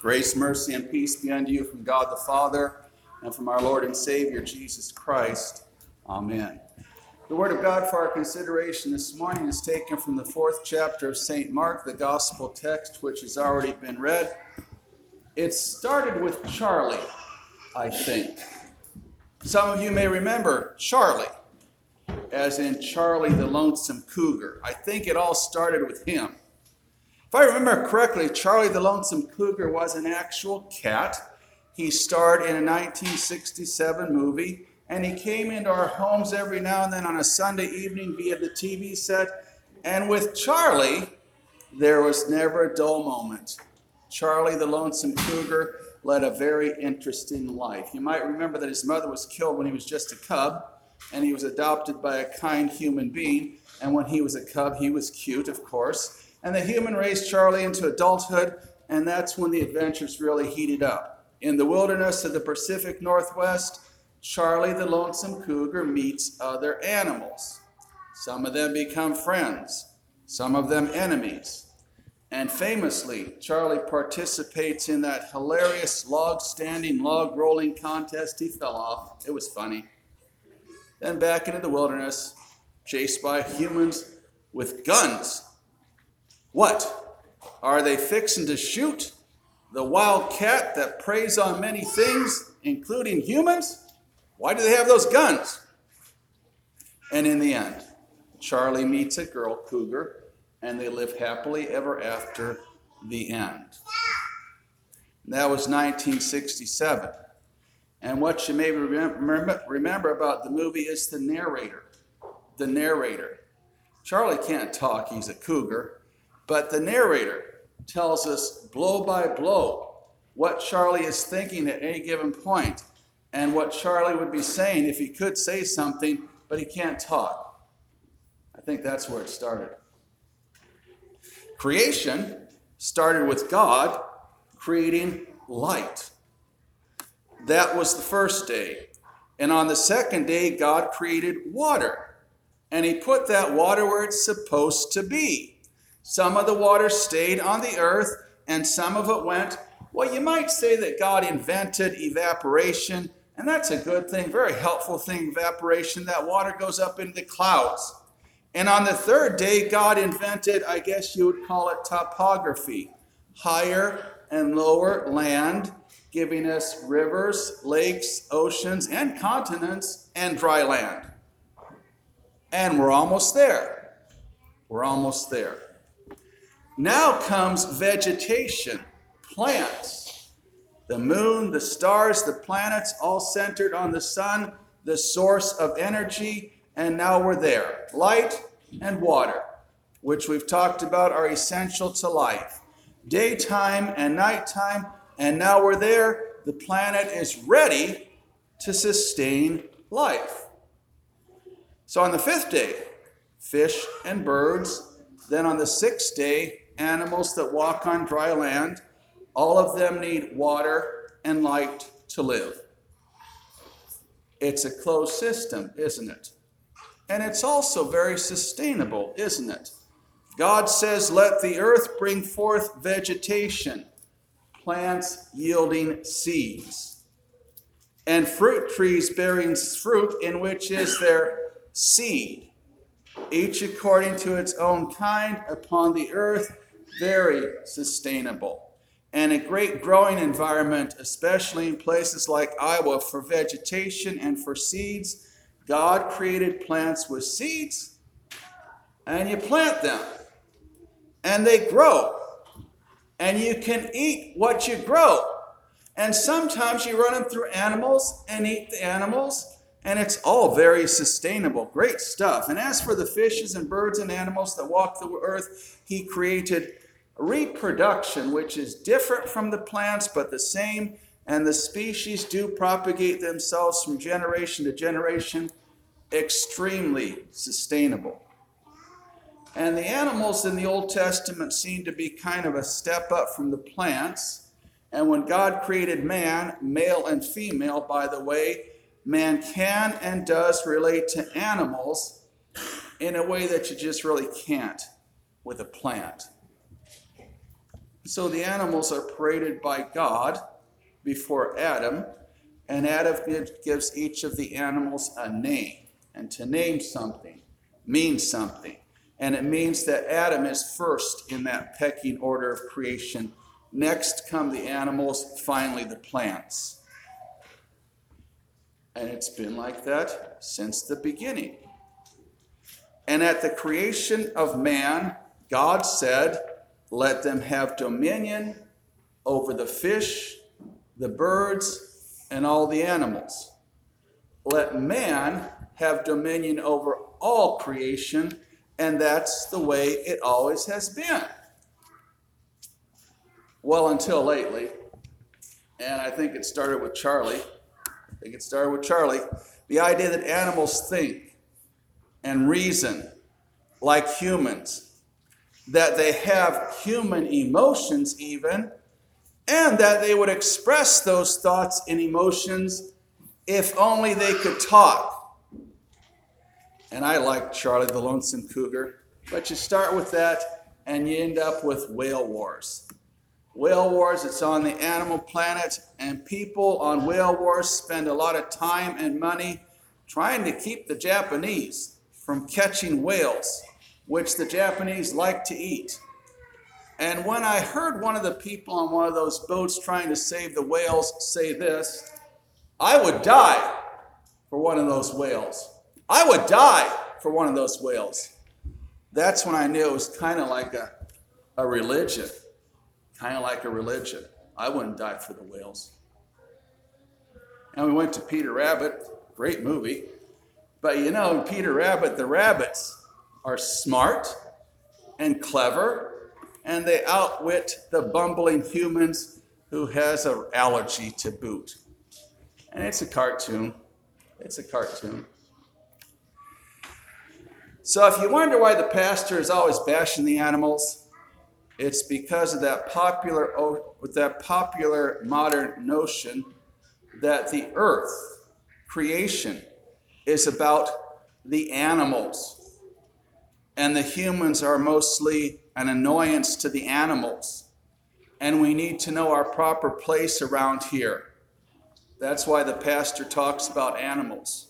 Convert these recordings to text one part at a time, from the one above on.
Grace, mercy, and peace be unto you from God the Father and from our Lord and Savior, Jesus Christ. Amen. The word of God for our consideration this morning is taken from the 4th chapter of St. Mark, the gospel text, which has already been read. It started with Charlie, I think. Some of you may remember Charlie, as in Charlie the Lonesome Cougar. I think it all started with him. If I remember correctly, Charlie the Lonesome Cougar was an actual cat. He starred in a 1967 movie, and he came into our homes every now and then on a Sunday evening via the TV set. And with Charlie, there was never a dull moment. Charlie the Lonesome Cougar led a very interesting life. You might remember that his mother was killed when he was just a cub, and he was adopted by a kind human being. And when he was a cub, he was cute, of course. And the human raised Charlie into adulthood, and that's when the adventures really heated up. In the wilderness of the Pacific Northwest, Charlie the Lonesome Cougar meets other animals. Some of them become friends, some of them enemies. And famously, Charlie participates in that hilarious log-standing, log-rolling contest. He fell off. It was funny. Then back into the wilderness, chased by humans with guns. What? Are they fixing to shoot the wild cat that preys on many things, including humans? Why do they have those guns? And in the end, Charlie meets a girl cougar, and they live happily ever after the end. That was 1967. And what you may remember about the movie is the narrator. The narrator. Charlie can't talk, he's a cougar. But the narrator tells us blow by blow what Charlie is thinking at any given point and what Charlie would be saying if he could say something, but he can't talk. I think that's where it started. Creation started with God creating light. That was the first day. And on the second day, God created water. And he put that water where it's supposed to be. Some of the water stayed on the earth, and some of it went. Well, you might say that God invented evaporation, and that's a good thing, very helpful thing, evaporation. That water goes up into the clouds. And on the third day, God invented, I guess you would call it topography, higher and lower land, giving us rivers, lakes, oceans, and continents, and dry land. And we're almost there. We're almost there. Now comes vegetation, plants. The moon, the stars, the planets, all centered on the sun, the source of energy, and now we're there. Light and water, which we've talked about are essential to life. Daytime and nighttime, and now we're there. The planet is ready to sustain life. So on the 5th day, fish and birds. Then on the 6th day, animals that walk on dry land. All of them need water and light to live. It's a closed system, isn't it? And it's also very sustainable, isn't it? God says, let the earth bring forth vegetation, plants yielding seeds, and fruit trees bearing fruit in which is their seed, each according to its own kind upon the earth, very sustainable. And a great growing environment, especially in places like Iowa, for vegetation and for seeds. God created plants with seeds, and you plant them, and they grow, and you can eat what you grow. And sometimes you run them through animals and eat the animals, and it's all very sustainable. Great stuff. And as for the fishes and birds and animals that walk the earth, he created reproduction, which is different from the plants, but the same. And the species do propagate themselves from generation to generation, extremely sustainable. And the animals in the Old Testament seem to be kind of a step up from the plants. And when God created man, male and female, by the way, man can and does relate to animals in a way that you just really can't with a plant. So the animals are paraded by God before Adam, and Adam gives each of the animals a name. And to name something means something. And it means that Adam is first in that pecking order of creation. Next come the animals, finally the plants. And it's been like that since the beginning. And at the creation of man, God said, "Let them have dominion over the fish, the birds, and all the animals. Let man have dominion over all creation," and that's the way it always has been. Well, until lately, and I think it started with Charlie. The idea that animals think and reason like humans, that they have human emotions even, and that they would express those thoughts and emotions if only they could talk. And I like Charlie the Lonesome Cougar, but you start with that and you end up with whale wars. Whale wars, it's on the animal planet, and people on whale wars spend a lot of time and money trying to keep the Japanese from catching whales, which the Japanese like to eat. And when I heard one of the people on one of those boats trying to save the whales say this, "I would die for one of those whales. I would die for one of those whales." That's when I knew it was kind of like a religion. Kind of like a religion. I wouldn't die for the whales. And we went to Peter Rabbit, great movie. But you know, in Peter Rabbit, the rabbits are smart and clever, and they outwit the bumbling humans who has an allergy to boot. And it's a cartoon. It's a cartoon. So if you wonder why the pastor is always bashing the animals, it's because of that popular modern notion that the earth, creation, is about the animals. And the humans are mostly an annoyance to the animals. And we need to know our proper place around here. That's why the pastor talks about animals.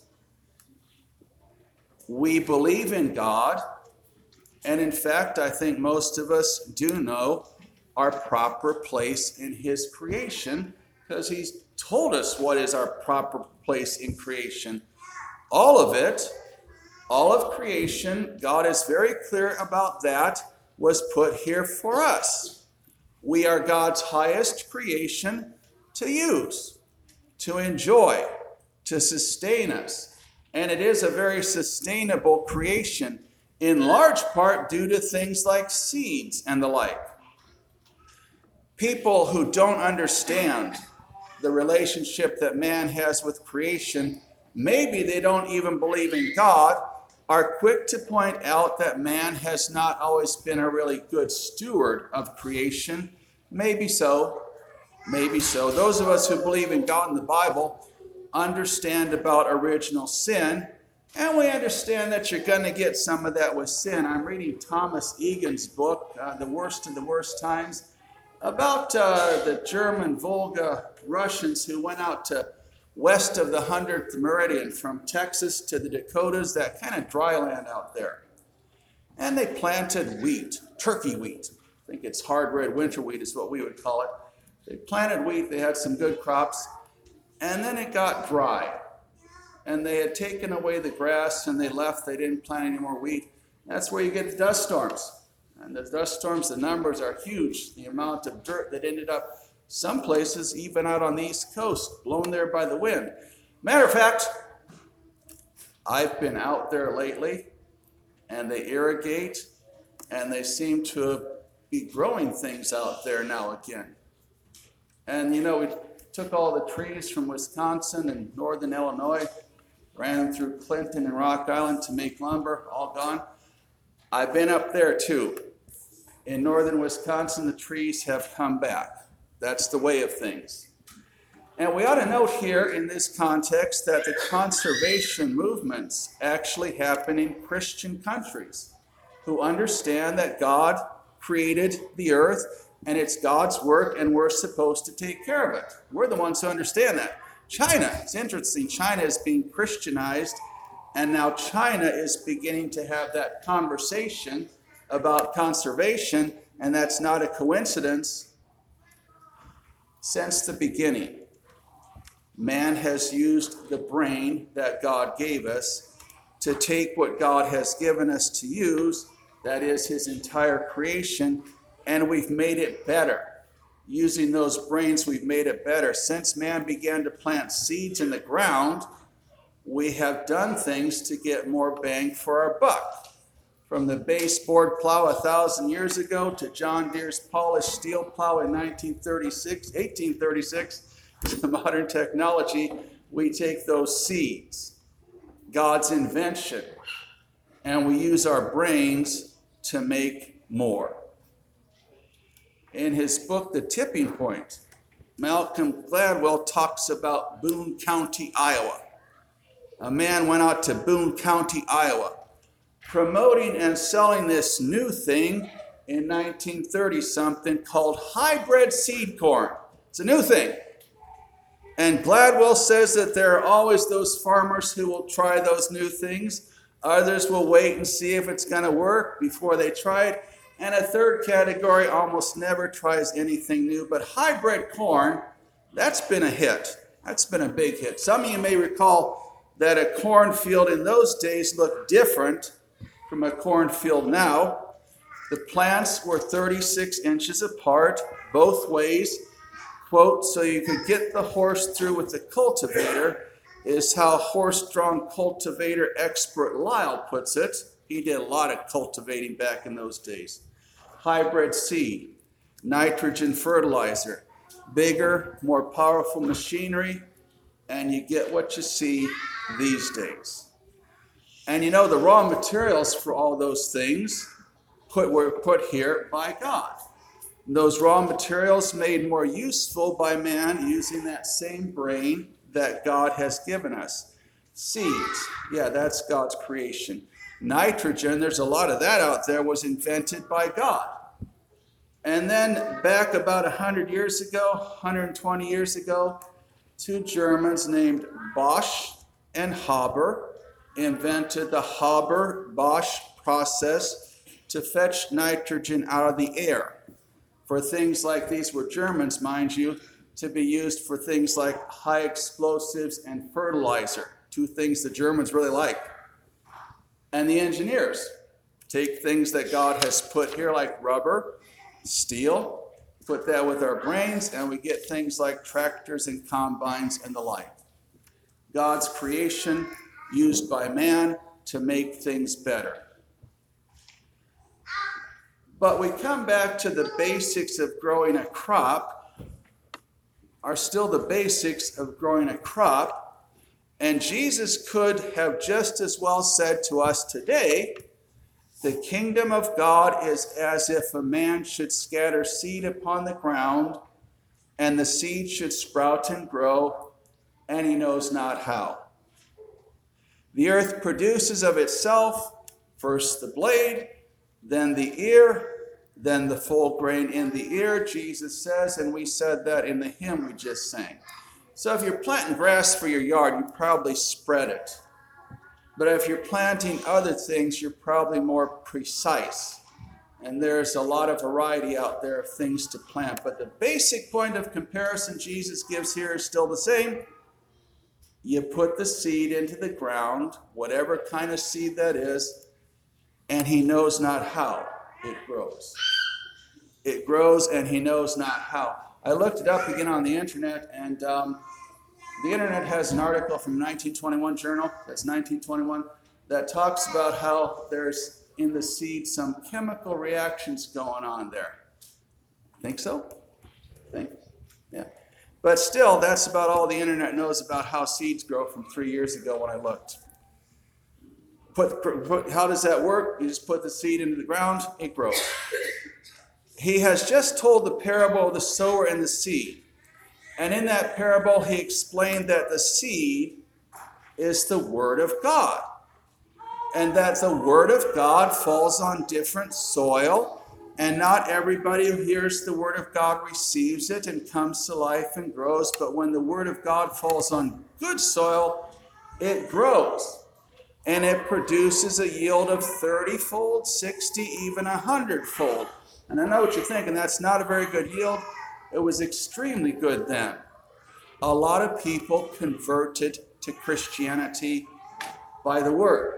We believe in God. And in fact, I think most of us do know our proper place in his creation, because he's told us what is our proper place in creation. All of it, all of creation, God is very clear about that, was put here for us. We are God's highest creation to use, to enjoy, to sustain us. And it is a very sustainable creation, in large part due to things like seeds and the like. People who don't understand the relationship that man has with creation, maybe they don't even believe in God, are quick to point out that man has not always been a really good steward of creation. Maybe so. Maybe so. Those of us who believe in God and the Bible understand about original sin, and we understand that you're going to get some of that with sin. I'm reading Thomas Egan's book, The Worst of the Worst Times, about the German Volga Russians who went out to west of the 100th meridian from Texas to the Dakotas, that kind of dry land out there. And they planted wheat, turkey wheat. I think it's hard red winter wheat is what we would call it. They planted wheat, they had some good crops, and then it got dry. And they had taken away the grass and they left, they didn't plant any more wheat. That's where you get the dust storms. And the dust storms, the numbers are huge. The amount of dirt that ended up some places, even out on the East Coast, blown there by the wind. Matter of fact, I've been out there lately, and they irrigate, and they seem to be growing things out there now again. And you know, we took all the trees from Wisconsin and northern Illinois, ran them through Clinton and Rock Island to make lumber, all gone. I've been up there too. In northern Wisconsin, the trees have come back. That's the way of things. And we ought to note here in this context that the conservation movements actually happen in Christian countries who understand that God created the earth, and it's God's work, and we're supposed to take care of it. We're the ones who understand that. China, it's interesting, China is being Christianized, and now China is beginning to have that conversation about conservation, and that's not a coincidence. Since the beginning, man has used the brain that God gave us to take what God has given us to use, that is his entire creation, and we've made it better. Using those brains, we've made it better. Since man began to plant seeds in the ground, we have done things to get more bang for our buck. From the baseboard plow 1,000 years ago to John Deere's polished steel plow in 1836, to modern technology, we take those seeds, God's invention, and we use our brains to make more. In his book, The Tipping Point, Malcolm Gladwell talks about Boone County, Iowa. A man went out to Boone County, Iowa, promoting and selling this new thing in 1930-something called hybrid seed corn. It's a new thing. And Gladwell says that there are always those farmers who will try those new things. Others will wait and see if it's going to work before they try it. And a third category almost never tries anything new. But hybrid corn, that's been a hit. That's been a big hit. Some of you may recall that a cornfield in those days looked different from a cornfield now. The plants were 36 inches apart, both ways. Quote, so you could get the horse through with the cultivator, is how horse-drawn cultivator expert Lyle puts it. He did a lot of cultivating back in those days. Hybrid seed, nitrogen fertilizer, bigger, more powerful machinery, and you get what you see these days. And you know, the raw materials for all those things were put here by God. Those raw materials made more useful by man using that same brain that God has given us. Seeds, yeah, that's God's creation. Nitrogen, there's a lot of that out there, was invented by God. And then back about 100 years ago, 120 years ago, two Germans named Bosch and Haber invented the Haber-Bosch process to fetch nitrogen out of the air. For things like these were Germans, mind you, to be used for things like high explosives and fertilizer, two things the Germans really like. And the engineers take things that God has put here like rubber, steel, put that with our brains, and we get things like tractors and combines and the like. God's creation used by man to make things better. But we come back to the basics of growing a crop, are still the basics of growing a crop. And Jesus could have just as well said to us today, the kingdom of God is as if a man should scatter seed upon the ground, and the seed should sprout and grow, and he knows not how. The earth produces of itself first the blade, then the ear, then the full grain in the ear, Jesus says, and we said that in the hymn we just sang. So if you're planting grass for your yard, you probably spread it. But if you're planting other things, you're probably more precise. And there's a lot of variety out there of things to plant. But the basic point of comparison Jesus gives here is still the same. You put the seed into the ground, whatever kind of seed that is, and he knows not how it grows. It grows and he knows not how. I looked it up again on the internet, and the internet has an article from 1921 journal, that's 1921, that talks about how there's in the seed some chemical reactions going on there. Think so? Yeah. But still, that's about all the internet knows about how seeds grow from 3 years ago when I looked. How does that work? You just put the seed into the ground, it grows. He has just told the parable of the sower and the seed. And in that parable, he explained that the seed is the Word of God. And that the Word of God falls on different soil And not everybody who hears the word of God receives it and comes to life and grows. But when the word of God falls on good soil, it grows. And it produces a yield of 30-fold, 60, even 100-fold. And I know what you're thinking, that's not a very good yield. It was extremely good then. A lot of people converted to Christianity by the word.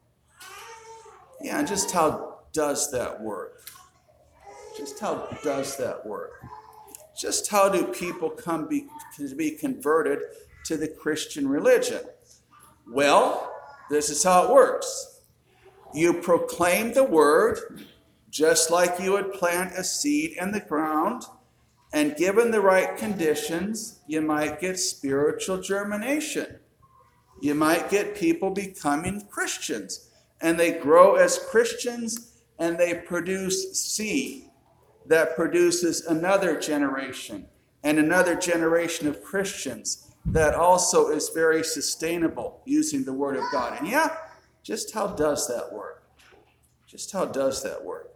Yeah, and just how does that work? Just how does that work? Just how do people come to be converted to the Christian religion? Well, this is how it works. You proclaim the word just like you would plant a seed in the ground, and given the right conditions, you might get spiritual germination. You might get people becoming Christians, and they grow as Christians, and they produce seed that produces another generation and another generation of Christians that also is very sustainable using the word of God. And yeah, just how does that work? Just how does that work?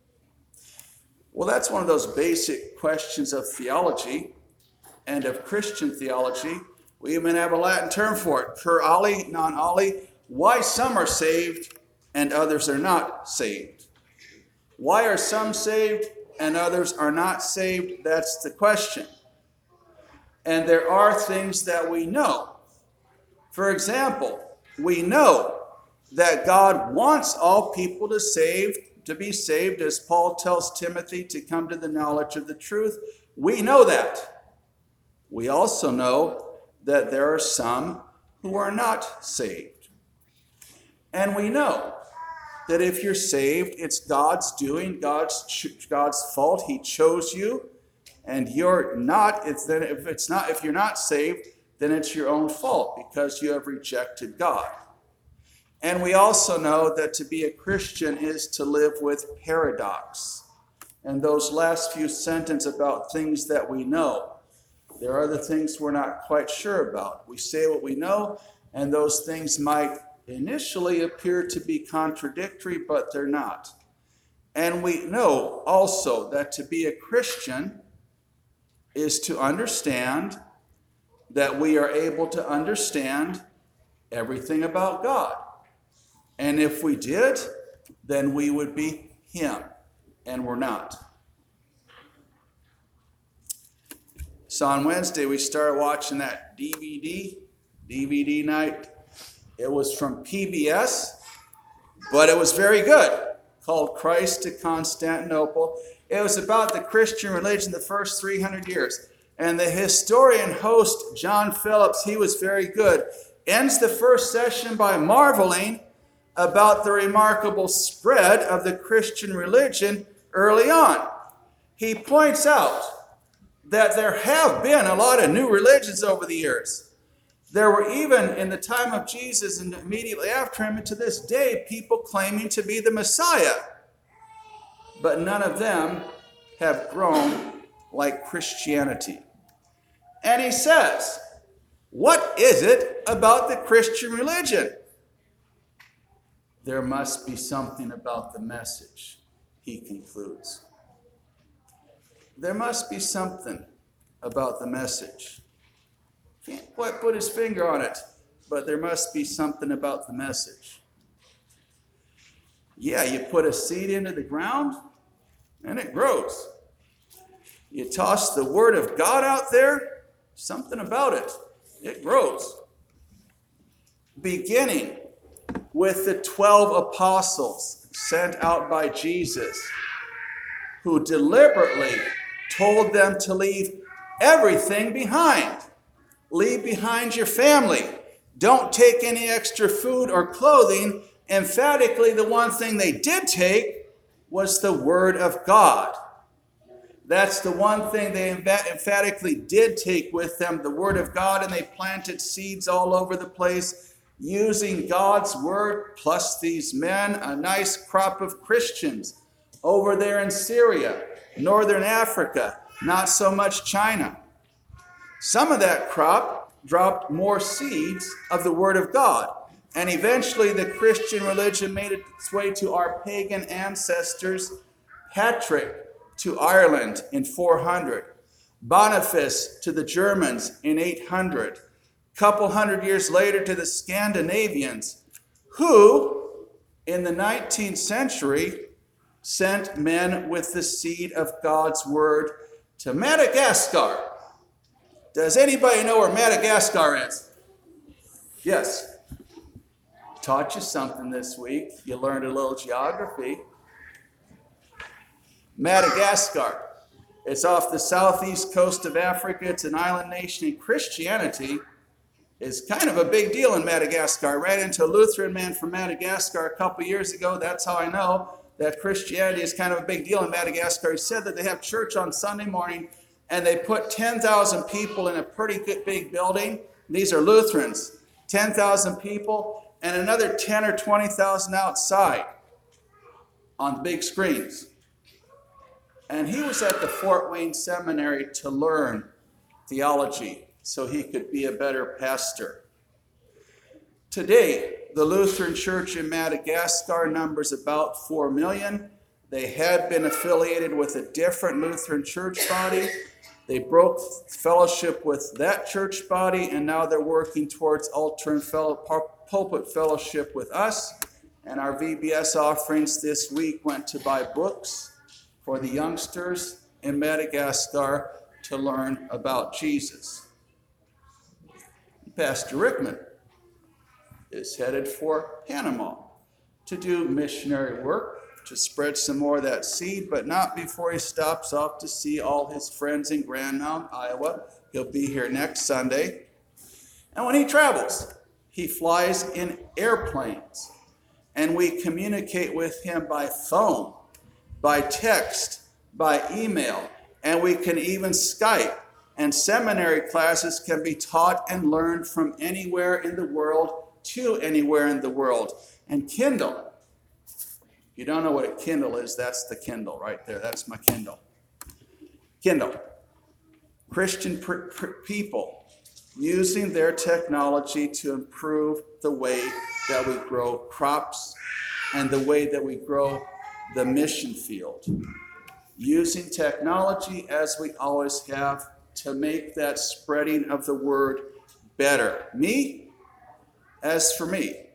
Well, that's one of those basic questions of theology and of Christian theology. We even have a Latin term for it, per ali, non ali, why some are saved and others are not saved. Why are some saved and others are not saved? That's the question. And there are things that we know. For example, we know that God wants all people to be saved, as Paul tells Timothy to come to the knowledge of the truth. We know that. We also know that there are some who are not saved. And we know that if you're saved, it's God's doing, God's fault. He chose you, and you're not. If you're not saved, then it's your own fault because you have rejected God. And we also know that to be a Christian is to live with paradox. And those last few sentences about things that we know, there are the things we're not quite sure about. We say what we know, and those things might initially appear to be contradictory, but they're not. And we know also that to be a Christian is to understand that we are able to understand everything about God. And if we did, then we would be Him, and we're not. So on Wednesday, we started watching that DVD night. It was from PBS, but it was very good, called Christ to Constantinople. It was about the Christian religion the first 300 years. And the historian host, John Phillips, he was very good, ends the first session by marveling about the remarkable spread of the Christian religion early on. He points out that there have been a lot of new religions over the years. There were even in the time of Jesus and immediately after him and to this day, people claiming to be the Messiah. But none of them have grown like Christianity. And he says, what is it about the Christian religion? There must be something about the message, he concludes. There must be something about the message. Can't quite put his finger on it, but there must be something about the message. Yeah, you put a seed into the ground, and it grows. You toss the word of God out there, something about it. It grows. Beginning with the 12 apostles sent out by Jesus, who deliberately told them to leave everything behind. Leave behind your family. Don't take any extra food or clothing. Emphatically, the one thing they did take was the word of God. That's the one thing they emphatically did take with them, the word of God, and they planted seeds all over the place using God's word, plus these men, a nice crop of Christians over there in Syria, northern Africa, not so much China. Some of that crop dropped more seeds of the word of God, and eventually the Christian religion made its way to our pagan ancestors, Hattrick to Ireland in 400. Boniface to the Germans in 800. Couple hundred years later to the Scandinavians, who in the 19th century sent men with the seed of God's word to Madagascar. Does anybody know where Madagascar is? Yes. Taught you something this week. You learned a little geography. Madagascar. It's off the southeast coast of Africa. It's an island nation, and Christianity is kind of a big deal in Madagascar. I ran into a Lutheran man from Madagascar a couple years ago. That's how I know that Christianity is kind of a big deal in Madagascar. He said that they have church on Sunday morning, and they put 10,000 people in a pretty good big building. These are Lutherans. 10,000 people, and another 10 or 20,000 outside on big screens. And he was at the Fort Wayne Seminary to learn theology so he could be a better pastor. Today, the Lutheran Church in Madagascar numbers about 4 million. They had been affiliated with a different Lutheran church body. They broke fellowship with that church body, and now they're working towards altar and pulpit fellowship with us. And our VBS offerings this week went to buy books for the youngsters in Madagascar to learn about Jesus. Pastor Rickman is headed for Panama to do missionary work, to spread some more of that seed, but not before he stops off to see all his friends in Grand Mount, Iowa. He'll be here next Sunday. And when he travels, he flies in airplanes, and we communicate with him by phone, by text, by email, and we can even Skype. And seminary classes can be taught and learned from anywhere in the world to anywhere in the world. And Kindle, you don't know what a Kindle is, that's the Kindle right there. That's my Kindle. Kindle. Christian people using their technology to improve the way that we grow crops and the way that we grow the mission field. Using technology, as we always have, to make that spreading of the word better. As for me,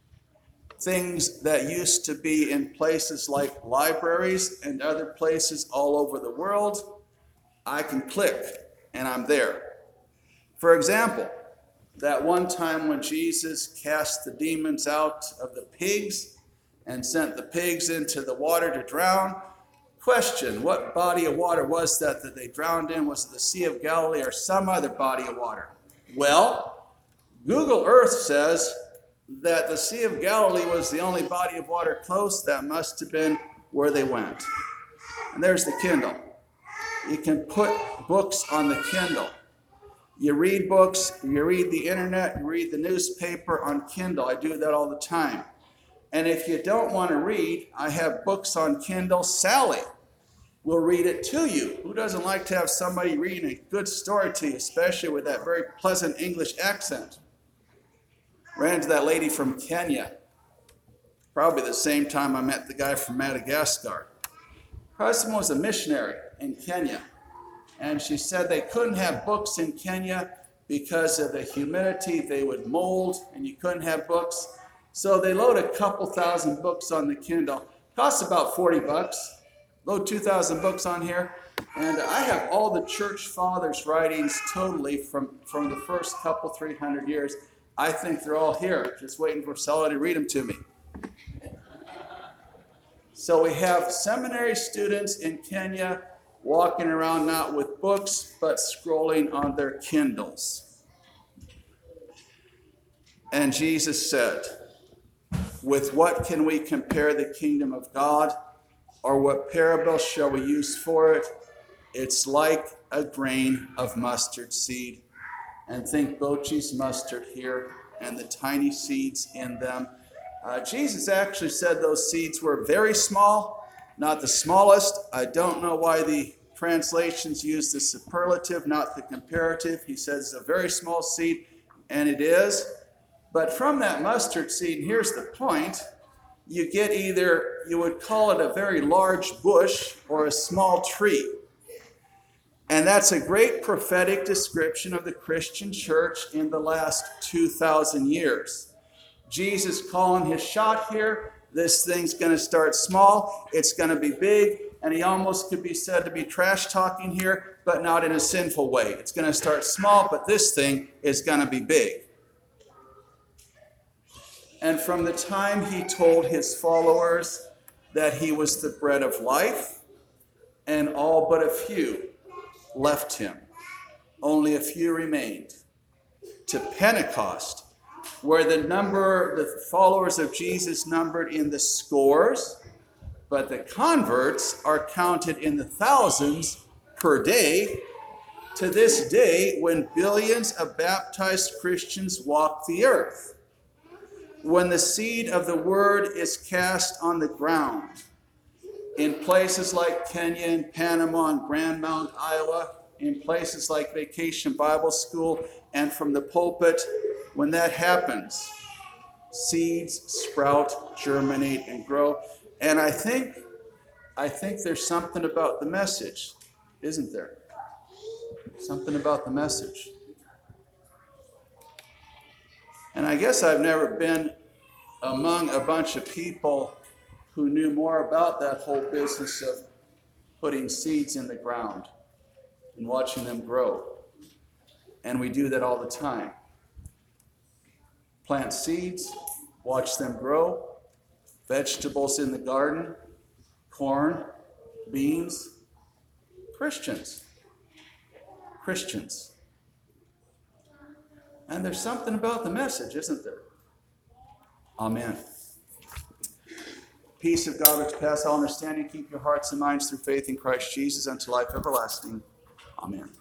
things that used to be in places like libraries and other places all over the world, I can click and I'm there. For example, that one time when Jesus cast the demons out of the pigs and sent the pigs into the water to drown. Question, what body of water was that they drowned in? Was it the Sea of Galilee or some other body of water? Well, Google Earth says that the Sea of Galilee was the only body of water close. That must have been where they went. And there's the Kindle. You can put books on the Kindle. You read books, you read the internet, you read the newspaper on Kindle. I do that all the time. And if you don't want to read, I have books on Kindle. Sally will read it to you. Who doesn't like to have somebody reading a good story to you, especially with that very pleasant English accent? Ran into that lady from Kenya, probably the same time I met the guy from Madagascar. Her husband was a missionary in Kenya, and she said they couldn't have books in Kenya because of the humidity. They would mold, and you couldn't have books. So they load a couple thousand books on the Kindle. Costs about $40. Load 2,000 books on here. And I have all the church fathers' writings totally from the first couple, 300 years. I think they're all here, just waiting for somebody to read them to me. So we have seminary students in Kenya walking around not with books, but scrolling on their Kindles. And Jesus said, with what can we compare the kingdom of God? Or what parable shall we use for it? It's like a grain of mustard seed. And think Bochi's mustard here and the tiny seeds in them. Jesus actually said those seeds were very small, not the smallest. I don't know why the translations use the superlative, not the comparative. He says a very small seed, and it is. But from that mustard seed, and here's the point, you get either, you would call it a very large bush or a small tree. And that's a great prophetic description of the Christian church in the last 2,000 years. Jesus calling his shot here. This thing's going to start small. It's going to be big. And he almost could be said to be trash talking here, but not in a sinful way. It's going to start small, but this thing is going to be big. And from the time he told his followers that he was the bread of life, and all but a few left him, only a few remained, to Pentecost, where the followers of Jesus numbered in the scores, but the converts are counted in the thousands per day, to this day when billions of baptized Christians walk the earth. When the seed of the word is cast on the ground, in places like Kenya and Panama and Grand Mount, Iowa, in places like Vacation Bible School, and from the pulpit, when that happens, seeds sprout, germinate, and grow. And I think there's something about the message, isn't there? Something about the message. And I guess I've never been among a bunch of people who knew more about that whole business of putting seeds in the ground and watching them grow. And we do that all the time. Plant seeds, watch them grow, vegetables in the garden, corn, beans, Christians. And there's something about the message, isn't there? Amen. Peace of God which passes all understanding, keep your hearts and minds through faith in Christ Jesus unto life everlasting. Amen.